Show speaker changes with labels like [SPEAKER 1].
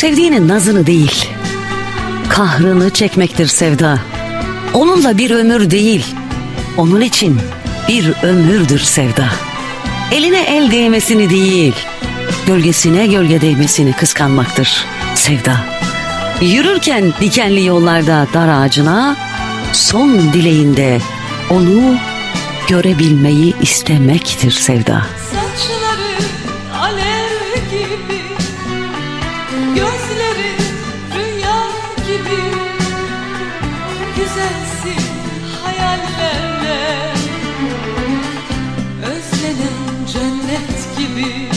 [SPEAKER 1] Sevdiğinin nazını değil, kahrını çekmektir sevda. Onunla bir ömür değil, onun için bir ömürdür sevda. Eline el değmesini değil, gölgesine gölge değmesini kıskanmaktır sevda. Yürürken dikenli yollarda dar ağacına, son dileğinde onu görebilmeyi istemektir sevda.
[SPEAKER 2] Saçları alev gibi, gözleri rüya gibi, güzelsin hayallerle, özlenen cennet gibi.